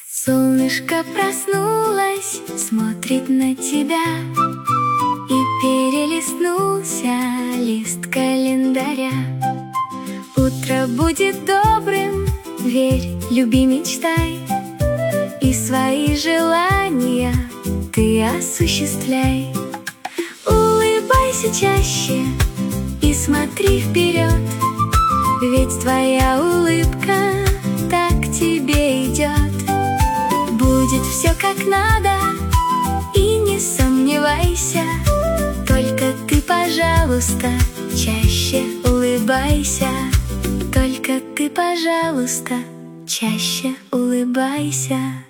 Солнышко проснулось, смотрит на тебя, и перелистнулся лист календаря. Утро будет добрым, верь, люби, мечтай, и свои желания ты осуществляй. Улыбайся чаще и смотри вперед, ведь твоя улыбка так тебе идет. Будет все как надо, и не сомневайся, только ты, пожалуйста, чаще улыбайся. Только ты, пожалуйста, чаще улыбайся.